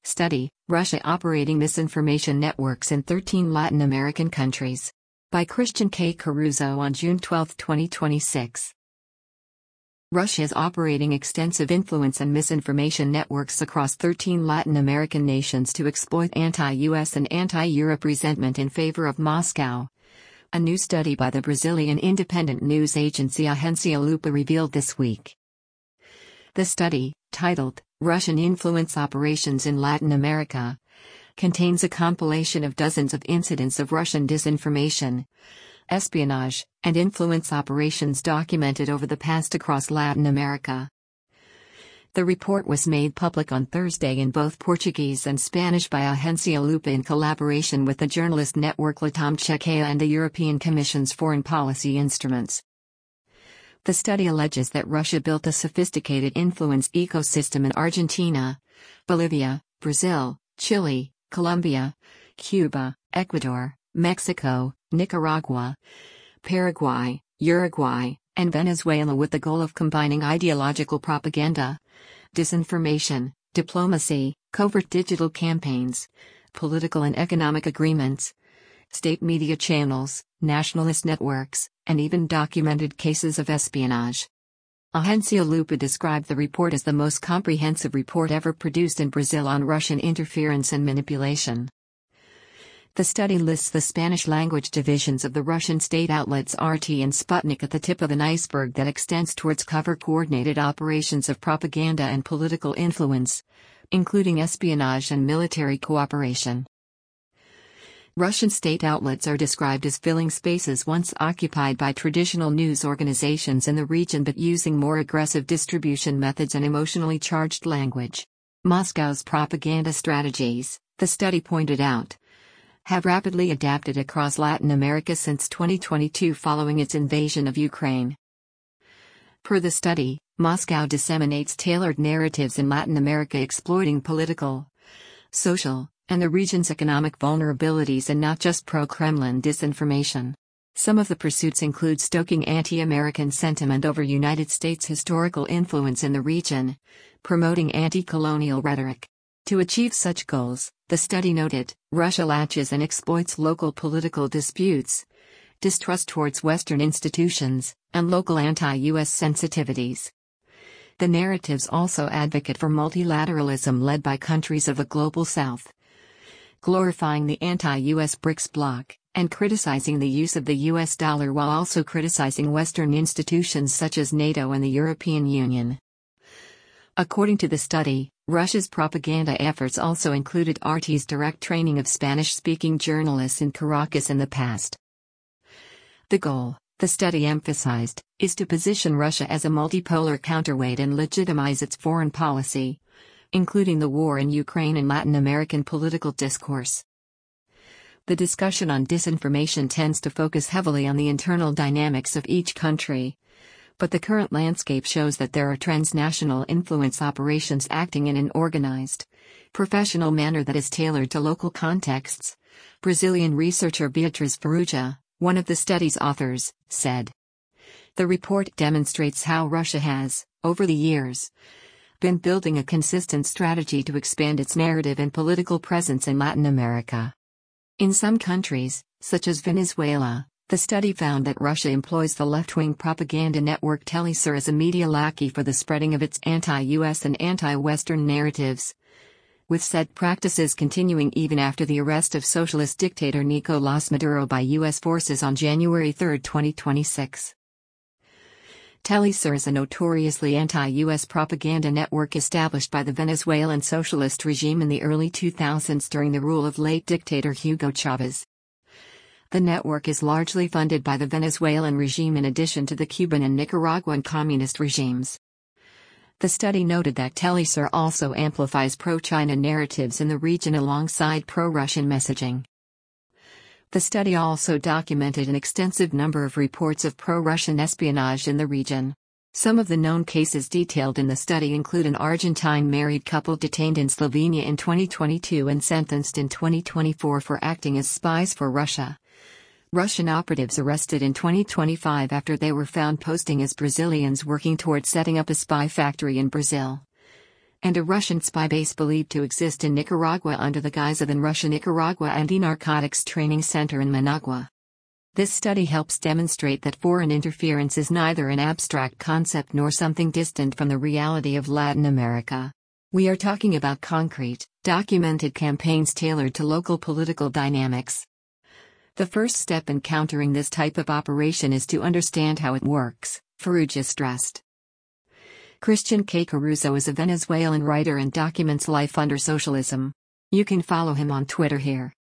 Study, Russia operating misinformation networks in 13 Latin American countries. By Christian K. Caruso on June 12, 2026. Russia is operating extensive influence and misinformation networks across 13 Latin American nations to exploit anti-US and anti-Europe resentment in favor of Moscow. A new study by the Brazilian independent news agency Agência Lupa revealed this week. The study, titled, Russian Influence Operations in Latin America, contains a compilation of dozens of incidents of Russian disinformation, espionage, and influence operations documented over the past across Latin America. The report was made public on Thursday in both Portuguese and Spanish by Agência Lupa in collaboration with the journalist network Latam Chequeia and the European Commission's Foreign Policy Instruments. The study alleges that Russia built a sophisticated influence ecosystem in Argentina, Bolivia, Brazil, Chile, Colombia, Cuba, Ecuador, Mexico, Nicaragua, Paraguay, Uruguay, and Venezuela with the goal of combining ideological propaganda, disinformation, diplomacy, covert digital campaigns, political and economic agreements, state media channels, nationalist networks, and even documented cases of espionage. Agência Lupa described the report as the most comprehensive report ever produced in Brazil on Russian interference and manipulation. The study lists the Spanish-language divisions of the Russian state outlets RT and Sputnik at the tip of an iceberg that extends towards cover-coordinated operations of propaganda and political influence, including espionage and military cooperation. Russian state outlets are described as filling spaces once occupied by traditional news organizations in the region but using more aggressive distribution methods and emotionally charged language. Moscow's propaganda strategies, the study pointed out, have rapidly adapted across Latin America since 2022 following its invasion of Ukraine. Per the study, Moscow disseminates tailored narratives in Latin America exploiting political, social, and the region's economic vulnerabilities and not just pro-Kremlin disinformation. Some of the pursuits include stoking anti-American sentiment over United States' historical influence in the region, promoting anti-colonial rhetoric. To achieve such goals, the study noted, Russia latches and exploits local political disputes, distrust towards Western institutions, and local anti-US sensitivities. The narratives also advocate for multilateralism led by countries of the Global South, glorifying the anti-US BRICS bloc, and criticizing the use of the US dollar while also criticizing Western institutions such as NATO and the European Union. According to the study, Russia's propaganda efforts also included RT's direct training of Spanish-speaking journalists in Caracas in the past. The goal, the study emphasized, is to position Russia as a multipolar counterweight and legitimize its foreign policy, including the war in Ukraine and Latin American political discourse. The discussion on disinformation tends to focus heavily on the internal dynamics of each country, but the current landscape shows that there are transnational influence operations acting in an organized, professional manner that is tailored to local contexts, Brazilian researcher Beatriz Ferrugia, one of the study's authors, said. The report demonstrates how Russia has, over the years, been building a consistent strategy to expand its narrative and political presence in Latin America. In some countries, such as Venezuela, the study found that Russia employs the left-wing propaganda network Telesur as a media lackey for the spreading of its anti-US and anti-Western narratives, with said practices continuing even after the arrest of socialist dictator Nicolás Maduro by US forces on January 3, 2026. Telesur is a notoriously anti-US propaganda network established by the Venezuelan socialist regime in the early 2000s during the rule of late dictator Hugo Chavez. The network is largely funded by the Venezuelan regime in addition to the Cuban and Nicaraguan communist regimes. The study noted that Telesur also amplifies pro-China narratives in the region alongside pro-Russian messaging. The study also documented an extensive number of reports of pro-Russian espionage in the region. Some of the known cases detailed in the study include an Argentine married couple detained in Slovenia in 2022 and sentenced in 2024 for acting as spies for Russia. Russian operatives arrested in 2025 after they were found posting as Brazilians working towards setting up a spy factory in Brazil. and a Russian spy base believed to exist in Nicaragua under the guise of an Russia-Nicaragua Anti-Narcotics Training Center in Managua. This study helps demonstrate that foreign interference is neither an abstract concept nor something distant from the reality of Latin America. We are talking about concrete, documented campaigns tailored to local political dynamics. The first step in countering this type of operation is to understand how it works, Farrugia stressed. Christian K. Caruso is a Venezuelan writer and documents life under socialism. You can follow him on Twitter here.